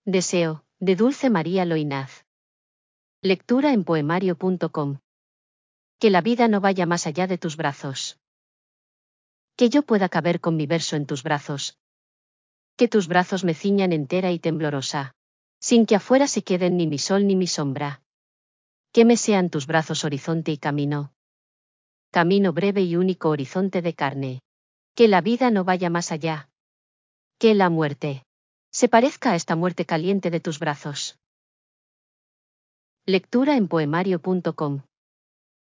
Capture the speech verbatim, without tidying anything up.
Deseo, de Dulce María Loinaz. Lectura en poemario punto com. Que la vida no vaya más allá de tus brazos. Que yo pueda caber con mi verso en tus brazos. Que tus brazos me ciñan entera y temblorosa. Sin que afuera se queden ni mi sol ni mi sombra. Que me sean tus brazos horizonte y camino. Camino breve y único horizonte de carne. Que la vida no vaya más allá. Que la muerte se parezca a esta muerte caliente de tus brazos. Lectura en poemario punto com.